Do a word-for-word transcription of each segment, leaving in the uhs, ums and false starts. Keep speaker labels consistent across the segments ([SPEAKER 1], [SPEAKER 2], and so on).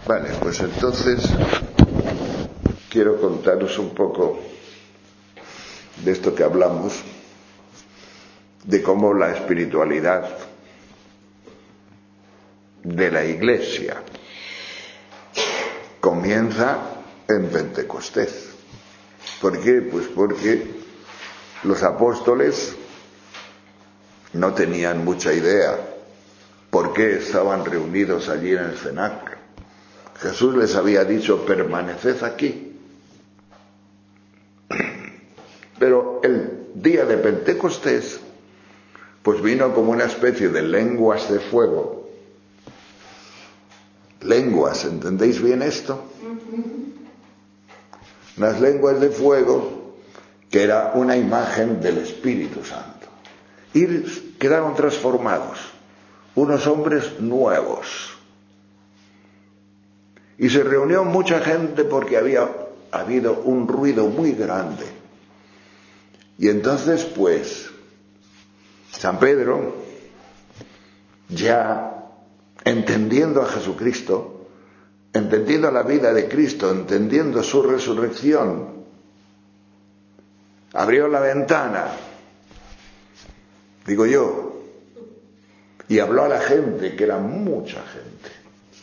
[SPEAKER 1] Vale, pues entonces quiero contaros un poco de esto que hablamos, de cómo la espiritualidad de la Iglesia comienza en Pentecostés. ¿Por qué? Pues porque los apóstoles no tenían mucha idea por qué estaban reunidos allí en el cenáculo. Jesús les había dicho: permaneced aquí. Pero el día de Pentecostés pues vino como una especie de lenguas de fuego. Lenguas, ¿entendéis bien esto? Unas lenguas de fuego que era una imagen del Espíritu Santo. Y quedaron transformados, unos hombres nuevos. Y se reunió mucha gente porque había habido un ruido muy grande. Y entonces, pues, San Pedro, ya entendiendo a Jesucristo, entendiendo la vida de Cristo, entendiendo su resurrección, abrió la ventana, digo yo, y habló a la gente, que era mucha gente,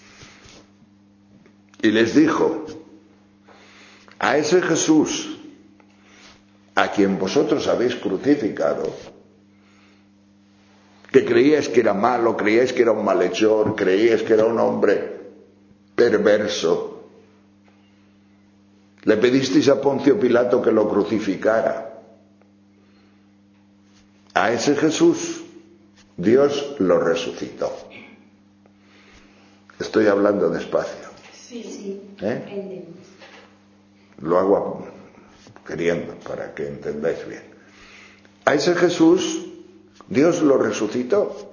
[SPEAKER 1] y les dijo: a ese Jesús a quien vosotros habéis crucificado, que creíais que era malo, creíais que era un malhechor, creíais que era un hombre perverso, le pedisteis a Poncio Pilato que lo crucificara. A ese Jesús Dios lo resucitó. Estoy hablando despacio.
[SPEAKER 2] Sí, sí.
[SPEAKER 1] ¿Eh? Lo hago queriendo para que entendáis bien. A ese Jesús Dios lo resucitó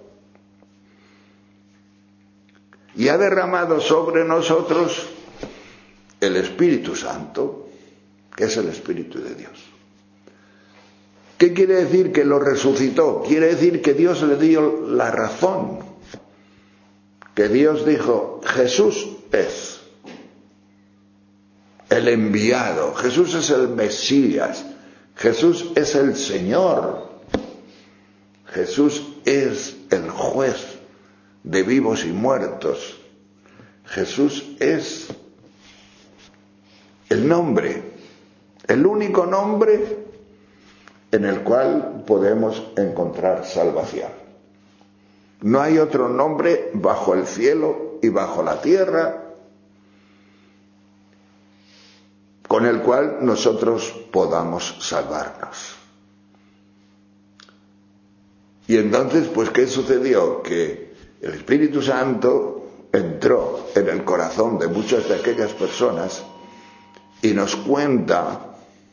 [SPEAKER 1] y ha derramado sobre nosotros el Espíritu Santo, que es el Espíritu de Dios. ¿Qué quiere decir que lo resucitó? Quiere decir que Dios le dio la razón, que Dios dijo: Jesús es el enviado, Jesús es el Mesías, Jesús es el Señor, Jesús es el juez de vivos y muertos, Jesús es el nombre, el único nombre en el cual podemos encontrar salvación. No hay otro nombre bajo el cielo y bajo la tierra con el cual nosotros podamos salvarnos. Y entonces, pues, ¿qué sucedió? Que el Espíritu Santo entró en el corazón de muchas de aquellas personas y nos cuenta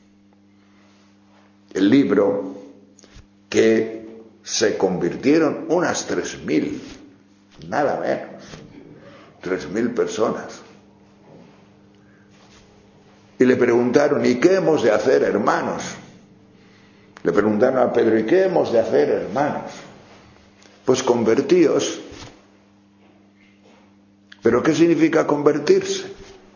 [SPEAKER 1] el libro que se convirtieron unas tres mil, nada menos, tres mil personas. Y le preguntaron: ¿y qué hemos de hacer, hermanos? Le preguntaron a Pedro: ¿y qué hemos de hacer, hermanos? Pues convertíos. ¿Pero qué significa convertirse?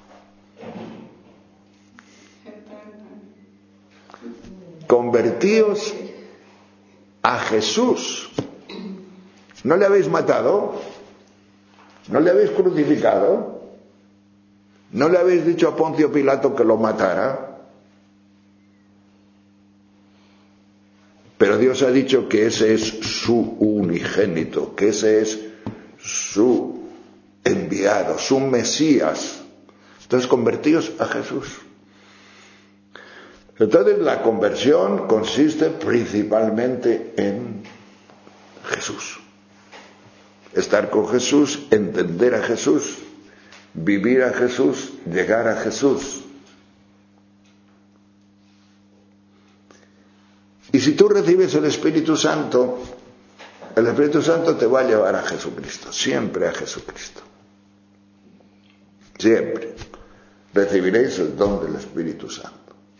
[SPEAKER 1] Convertíos a Jesús. ¿No le habéis matado? ¿No le habéis crucificado? ¿No le habéis dicho a Poncio Pilato que lo matara? Pero Dios ha dicho que ese es su unigénito, que ese es su enviado, su Mesías. Entonces, convertíos a Jesús. Entonces, la conversión consiste principalmente en Jesús. Estar con Jesús, entender a Jesús, vivir a Jesús, llegar a Jesús. Y si tú recibes el Espíritu Santo, el Espíritu Santo te va a llevar a Jesucristo, siempre a Jesucristo. Siempre recibiréis el don del Espíritu Santo.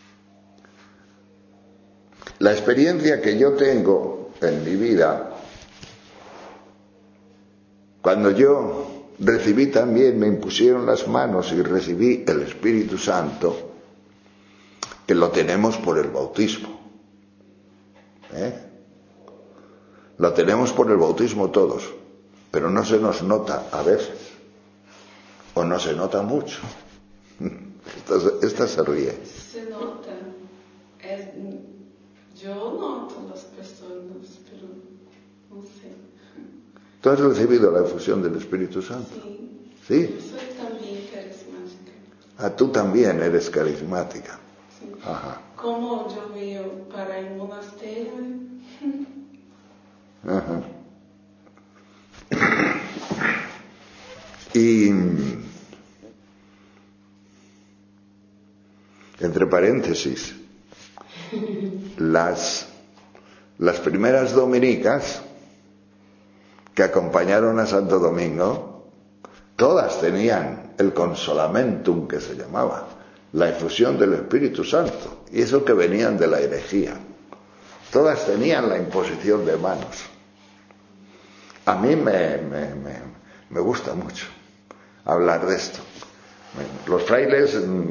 [SPEAKER 1] La experiencia que yo tengo en mi vida, cuando yo recibí también, me impusieron las manos y recibí el Espíritu Santo, que lo tenemos por el bautismo. ¿Eh? Lo tenemos por el bautismo todos, pero no se nos nota a veces, o no se nota mucho. Esta, esta se ríe.
[SPEAKER 2] Se nota. Es, yo noto las personas, pero no sé.
[SPEAKER 1] ¿Tú has recibido la efusión del Espíritu Santo?
[SPEAKER 2] Sí.
[SPEAKER 1] ¿Sí?
[SPEAKER 2] Yo soy también carismática.
[SPEAKER 1] Ah, tú también eres carismática.
[SPEAKER 2] Sí.
[SPEAKER 1] Ajá.
[SPEAKER 2] Como yo vivo para el monasterio.
[SPEAKER 1] Ajá. Y entre paréntesis, las, las primeras dominicas que acompañaron a Santo Domingo, todas tenían el consolamentum, que se llamaba, la efusión del Espíritu Santo, y eso que venían de la herejía. Todas tenían la imposición de manos. A mí me, me, me, me gusta mucho hablar de esto. Los frailes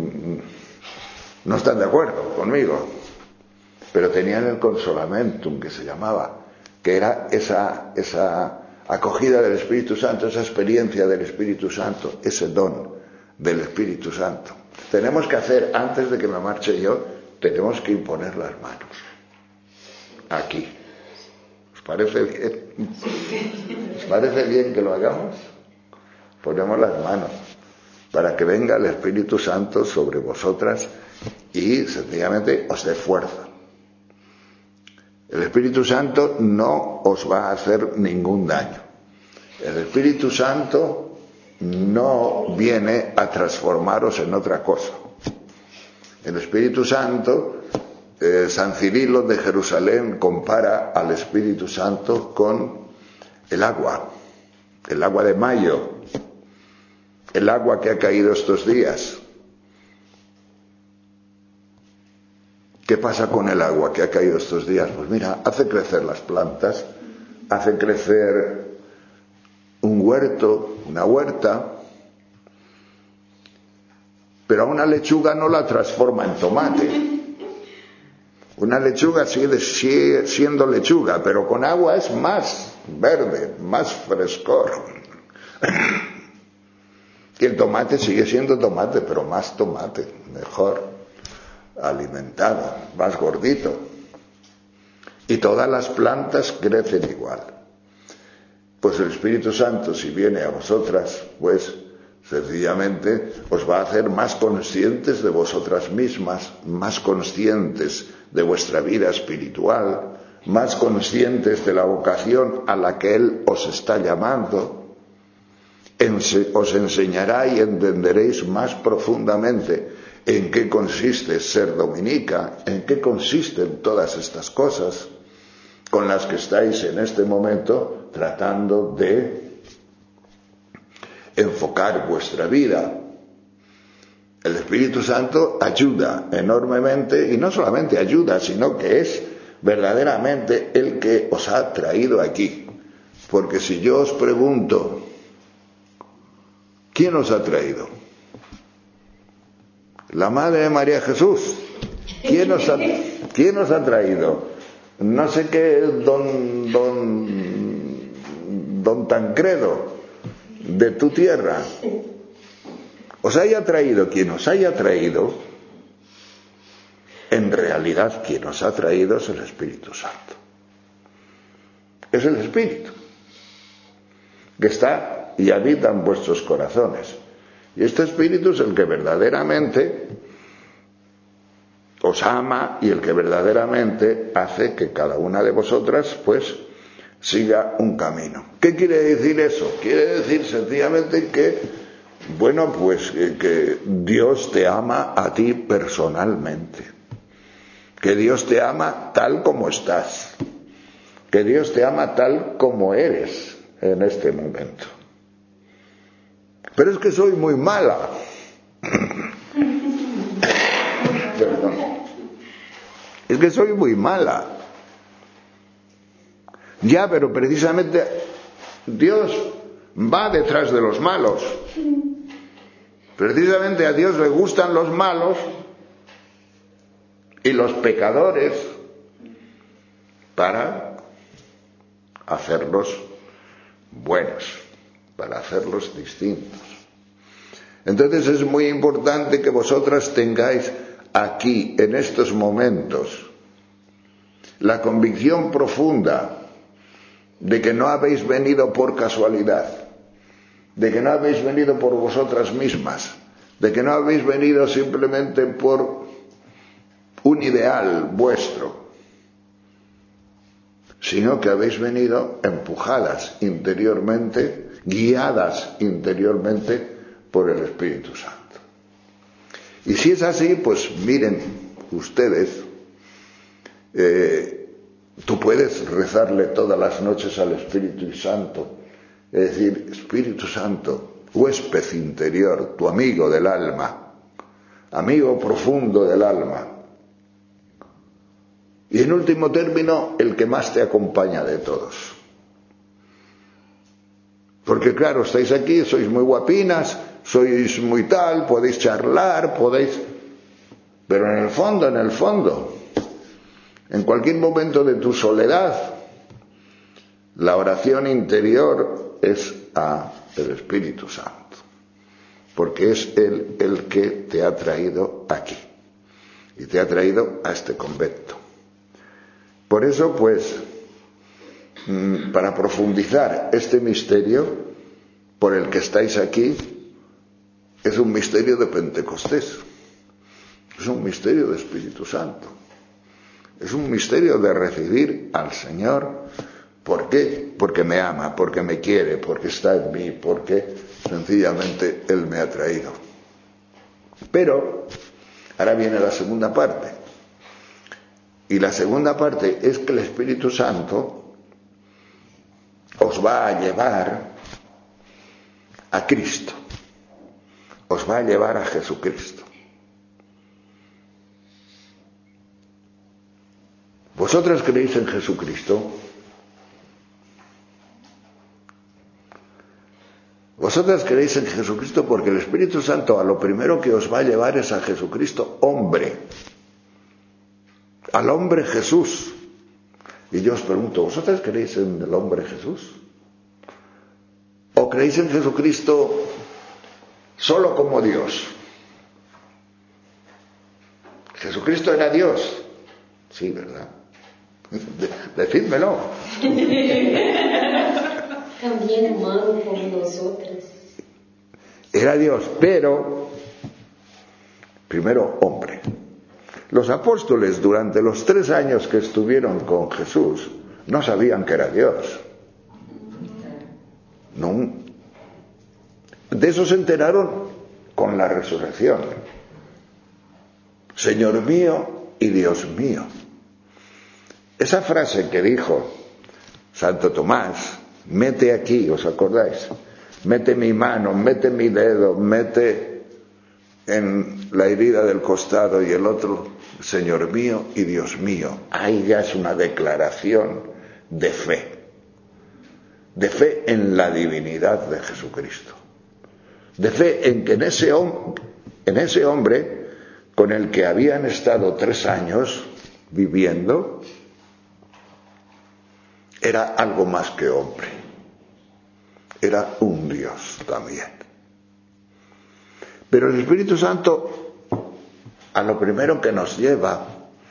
[SPEAKER 1] no están de acuerdo conmigo, pero tenían el consolamentum, que se llamaba, que era esa, esa acogida del Espíritu Santo, esa experiencia del Espíritu Santo, ese don del Espíritu Santo. Tenemos que hacer, antes de que me marche yo, tenemos que imponer las manos. Aquí. ¿Os parece bien? ¿Os parece bien que lo hagamos? Ponemos las manos para que venga el Espíritu Santo sobre vosotras y sencillamente os dé fuerza. El Espíritu Santo no os va a hacer ningún daño. El Espíritu Santo no viene a transformaros en otra cosa. El Espíritu Santo, eh, San Cirilo de Jerusalén compara al Espíritu Santo con el agua, el agua de mayo, el agua que ha caído estos días. ¿Qué pasa con el agua que ha caído estos días? Pues mira, hace crecer las plantas, hace crecer un huerto, una huerta, pero a una lechuga no la transforma en tomate. Una lechuga sigue, sigue siendo lechuga, pero con agua es más verde, más frescor. Y el tomate sigue siendo tomate, pero más tomate, mejor alimentado, más gordito. Y todas las plantas crecen igual. Pues el Espíritu Santo, si viene a vosotras, pues sencillamente os va a hacer más conscientes de vosotras mismas, más conscientes de vuestra vida espiritual, más conscientes de la vocación a la que Él os está llamando. Ense- os enseñará y entenderéis más profundamente en qué consiste ser dominica, en qué consisten todas estas cosas con las que estáis en este momento tratando de enfocar vuestra vida. El Espíritu Santo ayuda enormemente, y no solamente ayuda, sino que es verdaderamente el que os ha traído aquí. Porque si yo os pregunto, ¿quién os ha traído? La Madre de María Jesús. ¿Quién os ha, quién os ha traído? No sé qué, don, don, don Tancredo, de tu tierra. Os haya traído quien os haya traído, en realidad quien os ha traído es el Espíritu Santo. Es el Espíritu que está y habita en vuestros corazones. Y este Espíritu es el que verdaderamente os ama y el que verdaderamente hace que cada una de vosotras pues siga un camino. ¿Qué quiere decir eso? Quiere decir sencillamente que, bueno, pues que, que Dios te ama a ti personalmente, que Dios te ama tal como estás, que Dios te ama tal como eres en este momento. Pero es que soy muy mala. Perdón. Es que soy muy mala. Ya, pero precisamente Dios va detrás de los malos. Precisamente a Dios le gustan los malos y los pecadores para hacerlos buenos, para hacerlos distintos. Entonces es muy importante que vosotras tengáis aquí, en estos momentos, la convicción profunda de que no habéis venido por casualidad, de que no habéis venido por vosotras mismas, de que no habéis venido simplemente por un ideal vuestro, sino que habéis venido empujadas interiormente, guiadas interiormente por el Espíritu Santo. Y si es así, pues miren ustedes, eh, tú puedes rezarle todas las noches al Espíritu Santo, es decir, Espíritu Santo, huésped interior, tu amigo del alma, amigo profundo del alma, y en último término, el que más te acompaña de todos. Porque claro, estáis aquí, sois muy guapinas, sois muy tal, podéis charlar, podéis... Pero en el fondo, en el fondo, en cualquier momento de tu soledad, la oración interior es a el Espíritu Santo, porque es Él el que te ha traído aquí y te ha traído a este convento. Por eso, pues, para profundizar este misterio por el que estáis aquí, es un misterio de Pentecostés, es un misterio de Espíritu Santo, es un misterio de recibir al Señor. ¿Por qué? Porque me ama, porque me quiere, porque está en mí, porque sencillamente Él me ha traído. Pero ahora viene la segunda parte. Y la segunda parte es que el Espíritu Santo os va a llevar a Cristo, os va a llevar a Jesucristo. ¿Vosotras creéis en Jesucristo? Vosotras creéis en Jesucristo porque el Espíritu Santo a lo primero que os va a llevar es a Jesucristo hombre, al hombre Jesús. Y yo os pregunto, ¿vosotras creéis en el hombre Jesús? ¿O creéis en Jesucristo solo como Dios? ¿Jesucristo era Dios? Sí, ¿verdad? Decídmelo.
[SPEAKER 3] También humano como nosotros.
[SPEAKER 1] Era Dios, pero primero hombre. Los apóstoles durante los tres años que estuvieron con Jesús no sabían que era Dios. No. De eso se enteraron con la resurrección. Señor mío y Dios mío. Esa frase que dijo Santo Tomás, mete aquí, ¿os acordáis? Mete mi mano, mete mi dedo, mete en la herida del costado y el otro, Señor mío y Dios mío. Ahí ya es una declaración de fe, de fe en la divinidad de Jesucristo, de fe en que en ese, hom- en ese hombre con el que habían estado tres años viviendo, era algo más que hombre, era un Dios también. Pero el Espíritu Santo, a lo primero que nos lleva,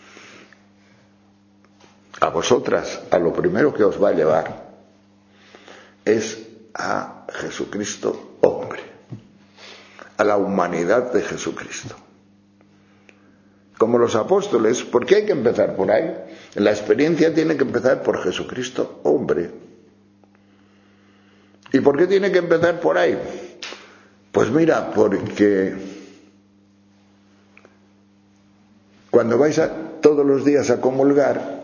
[SPEAKER 1] a vosotras, a lo primero que os va a llevar, es a Jesucristo hombre, a la humanidad de Jesucristo. Como los apóstoles, ¿por qué hay que empezar por ahí? La experiencia tiene que empezar por Jesucristo hombre. ¿Y por qué tiene que empezar por ahí? Pues mira, porque cuando vais a, todos los días a comulgar,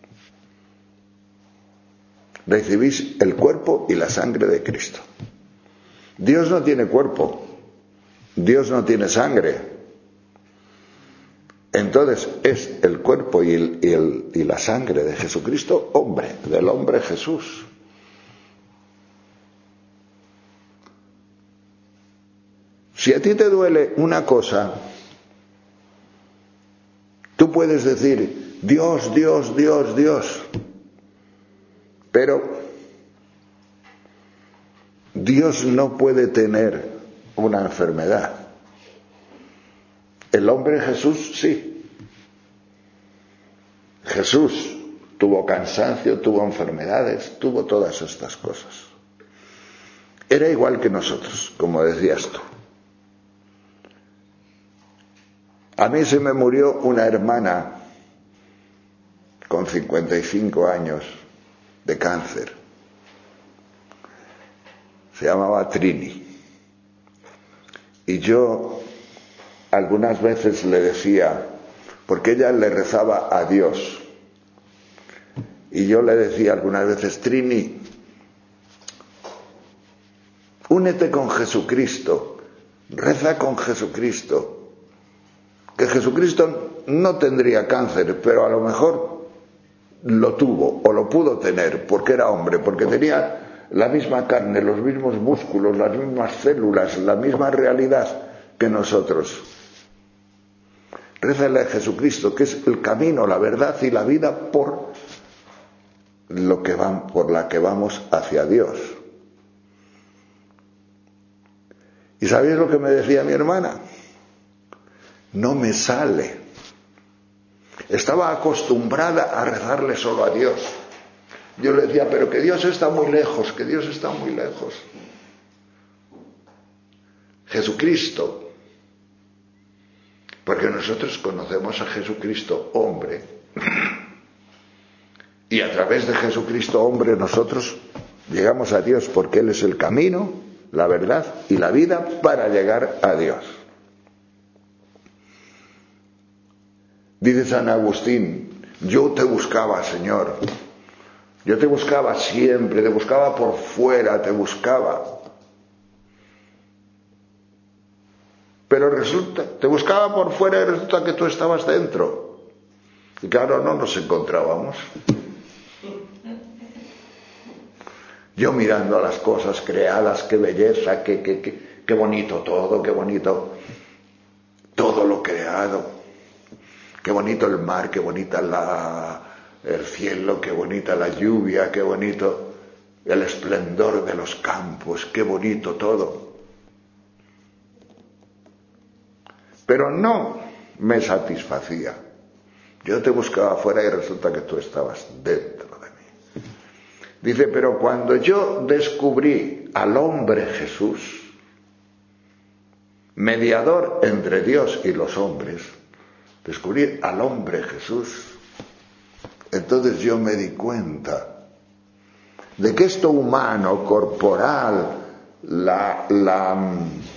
[SPEAKER 1] recibís el cuerpo y la sangre de Cristo. Dios no tiene cuerpo, Dios no tiene sangre. Entonces es el cuerpo y, el, y, el, y la sangre de Jesucristo hombre, del hombre Jesús. Si a ti te duele una cosa, tú puedes decir, Dios, Dios, Dios, Dios, pero Dios no puede tener una enfermedad. El hombre Jesús sí. Jesús tuvo cansancio, tuvo enfermedades, tuvo todas estas cosas. Era igual que nosotros, como decías tú. A mí se me murió una hermana con cincuenta y cinco años de cáncer. Se llamaba Trini. Y yo algunas veces le decía, porque ella le rezaba a Dios, y yo le decía algunas veces, Trini, únete con Jesucristo, reza con Jesucristo, que Jesucristo no tendría cáncer, pero a lo mejor lo tuvo o lo pudo tener porque era hombre, porque tenía la misma carne, los mismos músculos, las mismas células, la misma realidad que nosotros. Rézale a Jesucristo, que es el camino, la verdad y la vida por lo que van, por la que vamos hacia Dios. ¿Y sabéis lo que me decía mi hermana? No me sale. Estaba acostumbrada a rezarle solo a Dios. Yo le decía, pero que Dios está muy lejos, que Dios está muy lejos. Jesucristo, porque nosotros conocemos a Jesucristo hombre, y a través de Jesucristo hombre nosotros llegamos a Dios, porque Él es el camino, la verdad y la vida para llegar a Dios. Dice San Agustín, yo te buscaba, Señor, yo te buscaba siempre, te buscaba por fuera, te buscaba. Pero resulta, te buscaba por fuera y resulta que tú estabas dentro. Y claro, no nos encontrábamos. Yo mirando a las cosas creadas, qué belleza, qué, qué, qué, qué bonito todo, qué bonito todo lo creado. Qué bonito el mar, qué bonita la, el cielo, qué bonita la lluvia, qué bonito el esplendor de los campos, qué bonito todo. Pero no me satisfacía. Yo te buscaba afuera y resulta que tú estabas dentro de mí. Dice, pero cuando yo descubrí al hombre Jesús, mediador entre Dios y los hombres, descubrí al hombre Jesús, entonces yo me di cuenta de que esto humano, corporal, la, la,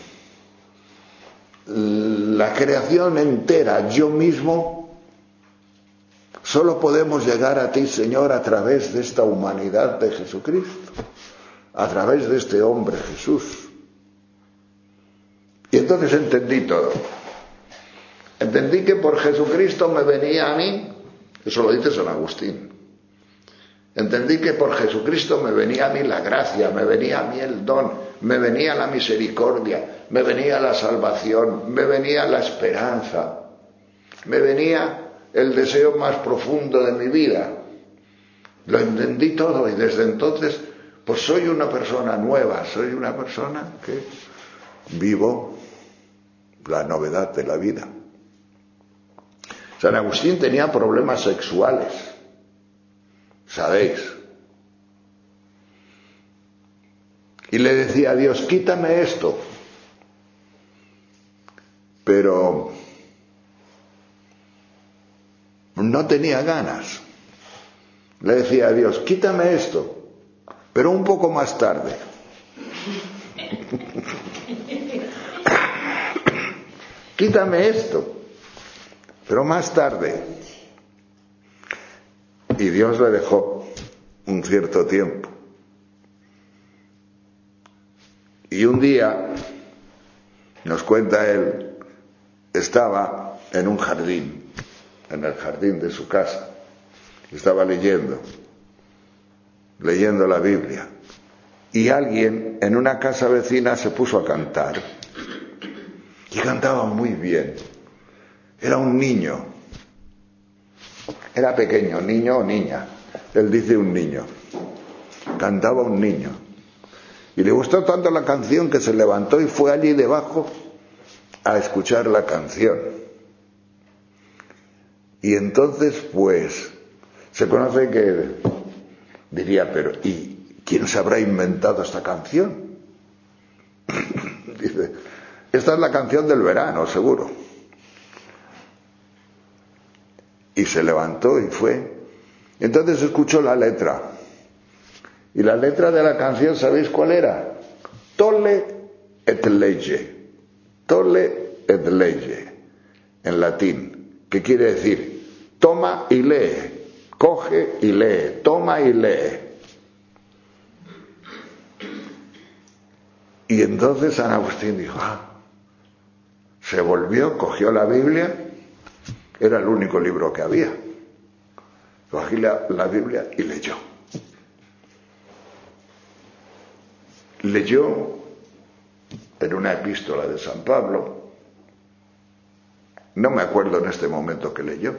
[SPEAKER 1] la creación entera, yo mismo, solo podemos llegar a ti, Señor, a través de esta humanidad de Jesucristo, a través de este hombre Jesús. Y entonces entendí todo. Entendí que por Jesucristo me venía a mí, eso lo dice San Agustín. Entendí que por Jesucristo me venía a mí la gracia, me venía a mí el don, me venía la misericordia, me venía la salvación, me venía la esperanza, me venía el deseo más profundo de mi vida. Lo entendí todo y desde entonces pues soy una persona nueva, soy una persona que vivo la novedad de la vida. San Agustín tenía problemas sexuales, ¿sabéis? Y le decía a Dios, quítame esto. Pero no tenía ganas. Le decía a Dios, quítame esto, pero un poco más tarde. Quítame esto, pero más tarde. Y Dios le dejó un cierto tiempo. Y un día, nos cuenta él, estaba en un jardín, en el jardín de su casa, estaba leyendo, leyendo la Biblia, y alguien en una casa vecina se puso a cantar. Y cantaba muy bien. Era un niño. Era pequeño, niño o niña. Él dice un niño. Cantaba un niño. Y le gustó tanto la canción que se levantó y fue allí debajo a escuchar la canción. Y entonces, pues, se conoce que diría, pero ¿y quién se habrá inventado esta canción? Dice, esta es la canción del verano, seguro. Y se levantó y fue. Entonces escuchó la letra. Y la letra de la canción, ¿sabéis cuál era? Tolle et lege. Tolle et lege. En latín. ¿Qué quiere decir? Toma y lee. Coge y lee. Toma y lee. Y entonces San Agustín dijo, ah, se volvió, cogió la Biblia. Era el único libro que había. Cogí la, la Biblia y leyó. Leyó en una epístola de San Pablo. No me acuerdo en este momento que leyó,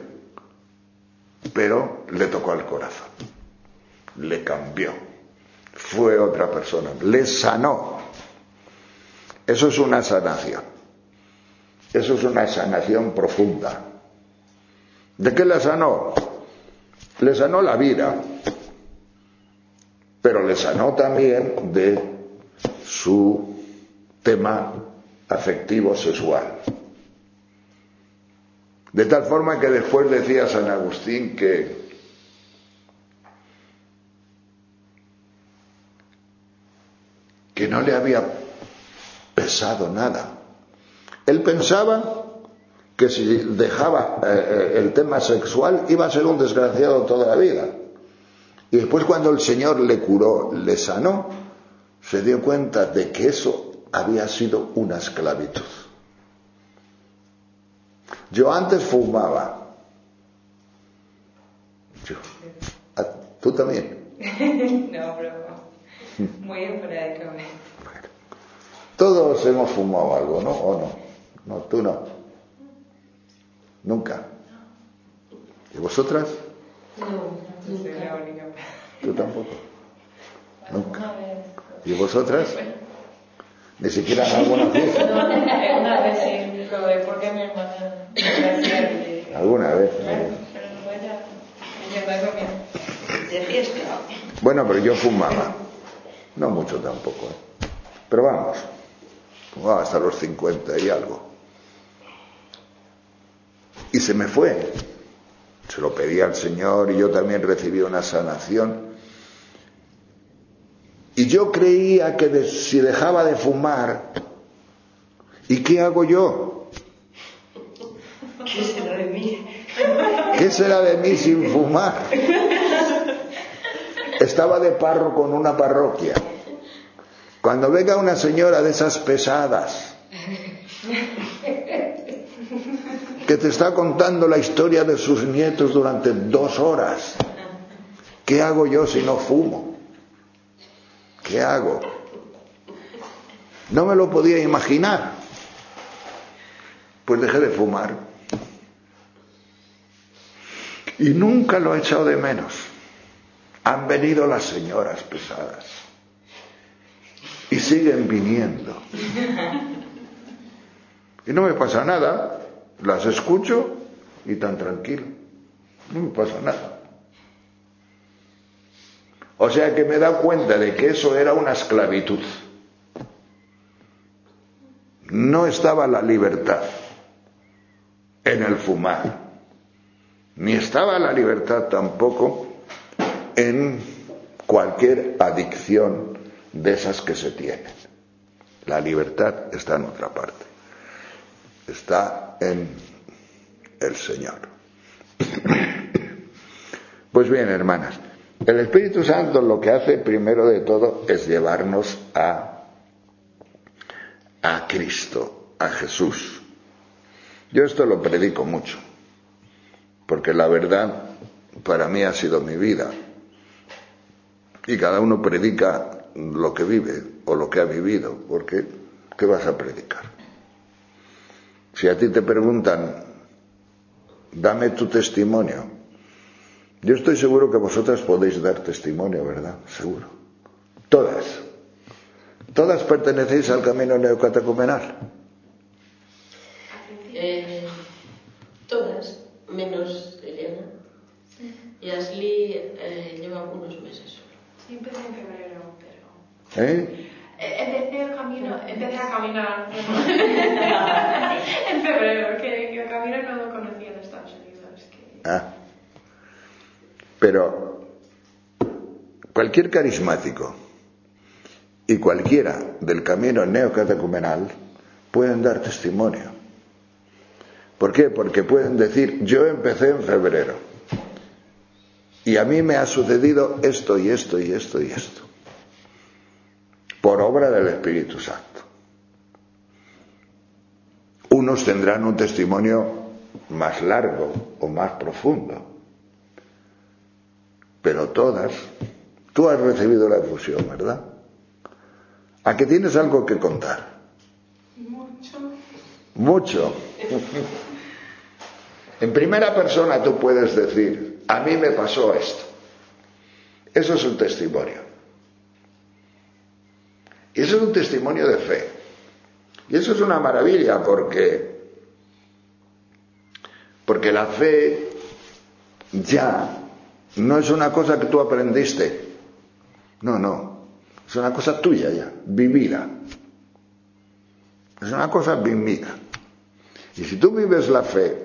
[SPEAKER 1] pero le tocó al corazón. Le cambió. Fue otra persona. Le sanó. Eso es una sanación. Eso es una sanación profunda. ¿De qué le sanó? Le sanó la vida, pero le sanó también de su tema afectivo sexual. De tal forma que después decía San Agustín que que no le había pesado nada. Él pensaba que si dejaba eh, el tema sexual iba a ser un desgraciado toda la vida. Y después cuando el Señor le curó, le sanó, se dio cuenta de que eso había sido una esclavitud. Yo antes fumaba. Yo. ¿Tú también?
[SPEAKER 4] No, pero muy esporádicamente.
[SPEAKER 1] Bueno, todos hemos fumado algo, ¿no? ¿O no? No, tú no. Nunca. ¿Y vosotras?
[SPEAKER 3] No,
[SPEAKER 4] Soy
[SPEAKER 3] nunca.
[SPEAKER 4] la única.
[SPEAKER 1] ¿Tú tampoco? Nunca. ¿Y vosotras? Ni siquiera en alguna fiesta.
[SPEAKER 4] No, una vez sí, porque mi hermana me hacía de...
[SPEAKER 1] Alguna vez.
[SPEAKER 4] Claro,
[SPEAKER 1] ¿No?
[SPEAKER 4] pero no ella me lleva conmigo de fiesta.
[SPEAKER 1] Bueno, pero yo fumaba. No mucho tampoco, ¿eh? Pero vamos, fumaba hasta los cincuenta y algo. Y se me fue. Se lo pedí al Señor y yo también recibí una sanación. Y yo creía que de, si dejaba de fumar, ¿y qué hago yo?
[SPEAKER 4] ¿Qué será de mí?
[SPEAKER 1] ¿Qué será de mí sin fumar? Estaba de párroco en una parroquia. Cuando venga una señora de esas pesadas, que te está contando la historia de sus nietos durante dos horas, ¿qué hago yo si no fumo? ¿Qué hago? No me lo podía imaginar. Pues dejé de fumar. Y nunca lo he echado de menos. Han venido las señoras pesadas. Y siguen viniendo. Y no me pasa nada. Las escucho y tan tranquilo. No me pasa nada. O sea que me he dado cuenta de que eso era una esclavitud. No estaba la libertad en el fumar, ni estaba la libertad tampoco en cualquier adicción de esas que se tienen. La libertad está en otra parte. Está en el Señor. Pues bien, hermanas, el Espíritu Santo lo que hace primero de todo es llevarnos a, a Cristo, a Jesús. Yo esto lo predico mucho, porque la verdad para mí ha sido mi vida. Y cada uno predica lo que vive o lo que ha vivido, porque ¿qué vas a predicar? Si a ti te preguntan, dame tu testimonio, yo estoy seguro que vosotras podéis dar testimonio, ¿verdad? Seguro. Todas. Todas pertenecéis al camino neocatecumenal.
[SPEAKER 3] Eh, todas, menos Elena. Y Ashley eh, lleva unos meses solo.
[SPEAKER 4] Sí, empecé en febrero, pero...
[SPEAKER 1] ¿Eh?
[SPEAKER 4] Empecé el camino, empecé a caminar en febrero, que, que el camino no lo conocía en Estados Unidos. Que...
[SPEAKER 1] Ah. Pero cualquier carismático y cualquiera del camino neocatecumenal pueden dar testimonio. ¿Por qué? Porque pueden decir, yo empecé en febrero y a mí me ha sucedido esto y esto y esto y esto, por obra del Espíritu Santo. Unos tendrán un testimonio más largo o más profundo, pero todas, tú has recibido la efusión, ¿verdad? ¿A que tienes algo que contar?
[SPEAKER 2] Mucho.
[SPEAKER 1] Mucho. En primera persona tú puedes decir, a mí me pasó esto. Eso es un testimonio. Y eso es un testimonio de fe. Y eso es una maravilla porque, porque la fe ya no es una cosa que tú aprendiste. No, no. Es una cosa tuya ya, vivida. Es una cosa vivida. Y si tú vives la fe,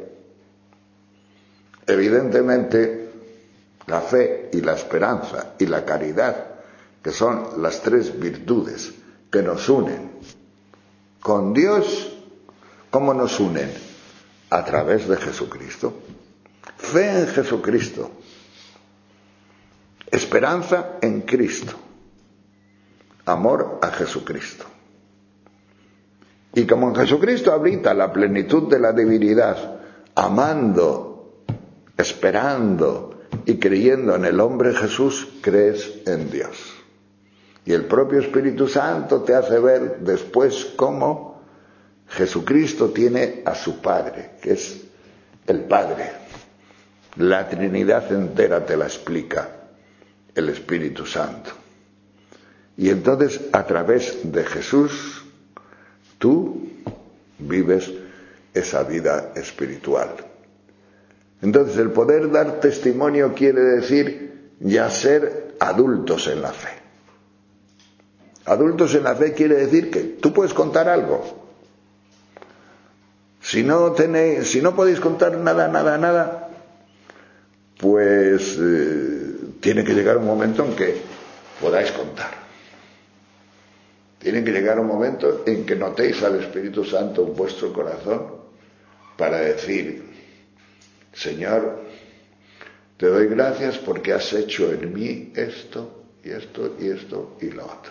[SPEAKER 1] evidentemente la fe y la esperanza y la caridad, que son las tres virtudes que nos unen con Dios, ¿cómo nos unen? A través de Jesucristo. Fe en Jesucristo. Esperanza en Cristo. Amor a Jesucristo. Y como en Jesucristo habita la plenitud de la divinidad, amando, esperando y creyendo en el hombre Jesús, crees en Dios. Y el propio Espíritu Santo te hace ver después cómo Jesucristo tiene a su Padre, que es el Padre. La Trinidad entera te la explica el Espíritu Santo. Y entonces, a través de Jesús, tú vives esa vida espiritual. Entonces, el poder dar testimonio quiere decir ya ser adultos en la fe. Adultos en la fe quiere decir que tú puedes contar algo. Si no tenéis, si no podéis contar nada, nada, nada, pues eh, tiene que llegar un momento en que podáis contar. Tiene que llegar un momento en que notéis al Espíritu Santo en vuestro corazón para decir, Señor, te doy gracias porque has hecho en mí esto y esto y esto y lo otro.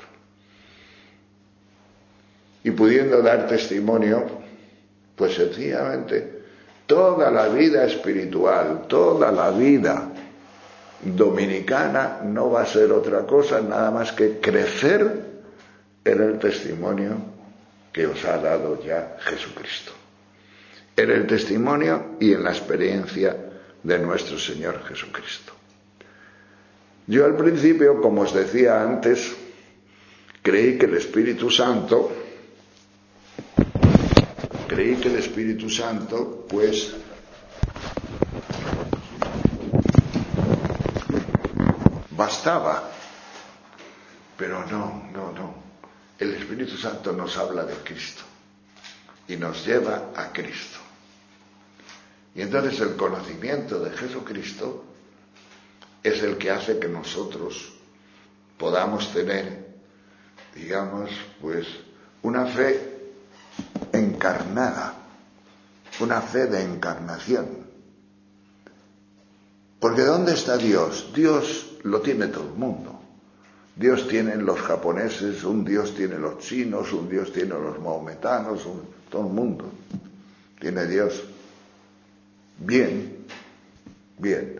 [SPEAKER 1] Y pudiendo dar testimonio, pues sencillamente toda la vida espiritual, toda la vida dominicana no va a ser otra cosa nada más que crecer en el testimonio que os ha dado ya Jesucristo. En el testimonio y en la experiencia de nuestro Señor Jesucristo. Yo al principio, como os decía antes, creí que el Espíritu Santo, creí que el Espíritu Santo, pues, bastaba. Pero no, no, no. El Espíritu Santo nos habla de Cristo y nos lleva a Cristo. Y entonces el conocimiento de Jesucristo es el que hace que nosotros podamos tener, digamos, pues, una fe encarnada, una fe de encarnación. Porque ¿dónde está Dios? Dios lo tiene todo el mundo. Dios tiene los japoneses, un Dios tiene los chinos, un Dios tiene los mahometanos, un, todo el mundo tiene Dios. Bien, bien.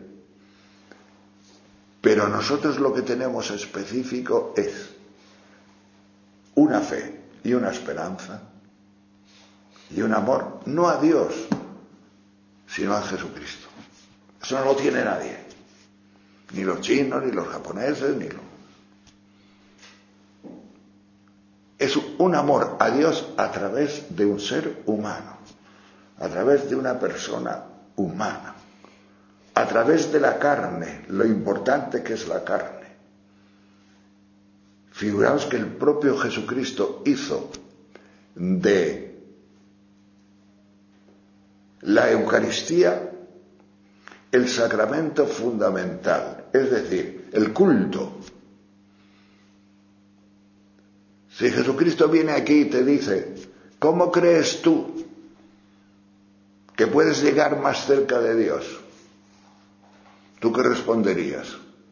[SPEAKER 1] Pero nosotros lo que tenemos específico es una fe y una esperanza y un amor no a Dios, sino a Jesucristo. Eso no lo tiene nadie, ni los chinos, ni los japoneses, ni lo... Es un amor a Dios a través de un ser humano, a través de una persona humana, a través de la carne, lo importante que es la carne. Figuraos que el propio Jesucristo hizo de la Eucaristía el sacramento fundamental, es decir, el culto. Si Jesucristo viene aquí y te dice, ¿cómo crees tú que puedes llegar más cerca de Dios? ¿Tú qué responderías?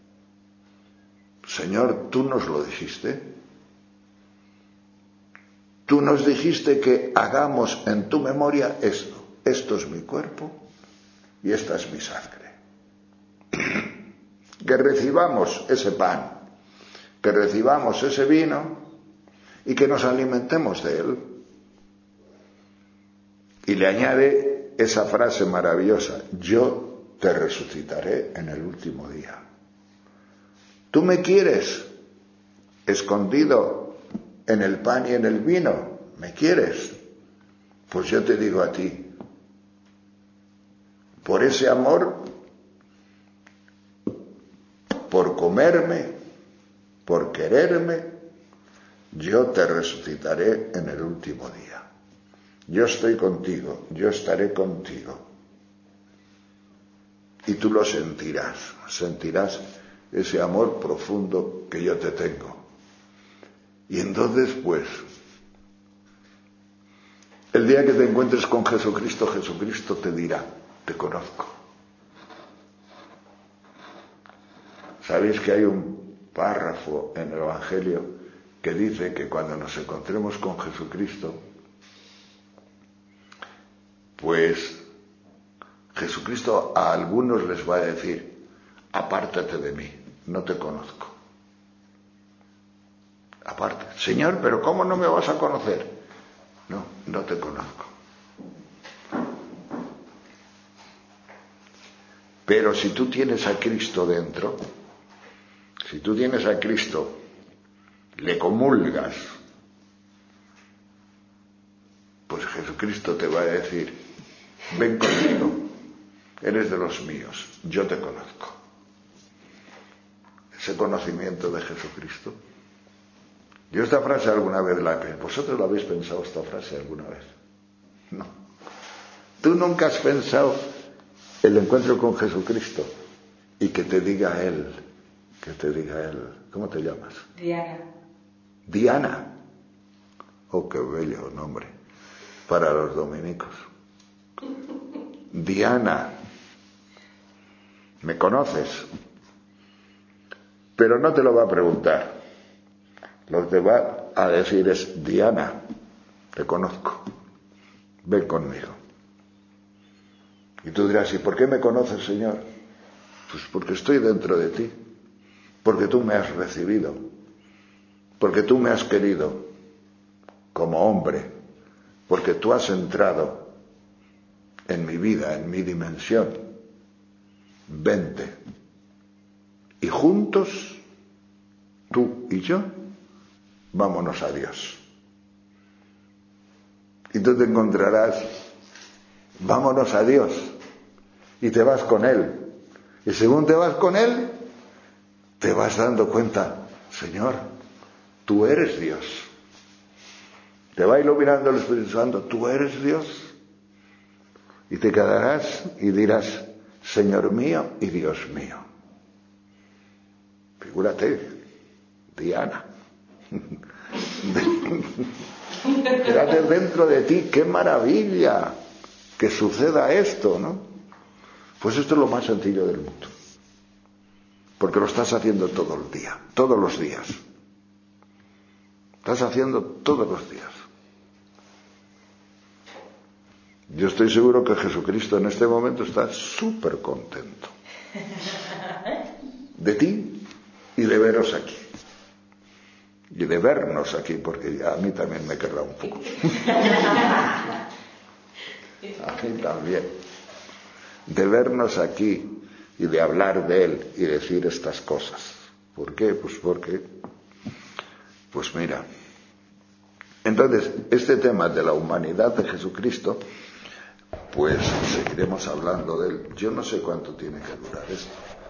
[SPEAKER 1] Señor, tú nos lo dijiste. Tú nos dijiste que hagamos en tu memoria esto. Esto es mi cuerpo y esta es mi sangre. Que recibamos ese pan, que recibamos ese vino y que nos alimentemos de él. Y le añade esa frase maravillosa, yo te resucitaré en el último día. ¿Tú me quieres escondido en el pan y en el vino? ¿Me quieres? Pues yo te digo a ti, por ese amor, por comerme, por quererme, yo te resucitaré en el último día. Yo estoy contigo, yo estaré contigo. Y tú lo sentirás, sentirás ese amor profundo que yo te tengo. Y entonces, pues, el día que te encuentres con Jesucristo, Jesucristo te dirá, te conozco. ¿Sabéis que hay un párrafo en el Evangelio que dice que cuando nos encontremos con Jesucristo, pues Jesucristo a algunos les va a decir, apártate de mí, no te conozco. Aparte, Señor, pero ¿cómo no me vas a conocer? No, no te conozco. Pero si tú tienes a Cristo dentro, si tú tienes a Cristo, le comulgas, pues Jesucristo te va a decir, ven conmigo, eres de los míos, yo te conozco. Ese conocimiento de Jesucristo. Yo esta frase alguna vez la he pensado. ¿Vosotros la habéis pensado esta frase alguna vez? No. ¿Tú nunca has pensado el encuentro con Jesucristo y que te diga Él, que te diga Él, ¿cómo te llamas?
[SPEAKER 4] Diana.
[SPEAKER 1] Diana. Oh, qué bello nombre para los dominicos. Diana, ¿me conoces? Pero no te lo va a preguntar. Lo que va a decir es, Diana, te conozco, ven conmigo. Y tú dirás, ¿y por qué me conoces, Señor? Pues porque estoy dentro de ti, porque tú me has recibido, porque tú me has querido como hombre, porque tú has entrado en mi vida, en mi dimensión. Vente. Y juntos, tú y yo, vámonos a Dios. Y tú te encontrarás, vámonos a Dios, y te vas con Él. Y según te vas con Él, te vas dando cuenta, Señor, tú eres Dios. Te va iluminando el Espíritu Santo, tú eres Dios. Y te quedarás y dirás, Señor mío y Dios mío. Figúrate, Diana. Quédate dentro de ti, qué maravilla que suceda esto, ¿no? Pues esto es lo más sencillo del mundo, porque lo estás haciendo todo el día, todos los días. Estás haciendo todos los días. Yo estoy seguro que Jesucristo en este momento está súper contento de ti y de veros aquí. Y de vernos aquí, porque a mí también me querrá un poco. A mí también. De vernos aquí y de hablar de Él y decir estas cosas. ¿Por qué? Pues porque, pues mira, entonces este tema de la humanidad de Jesucristo, pues seguiremos hablando de Él. Yo no sé cuánto tiene que durar esto.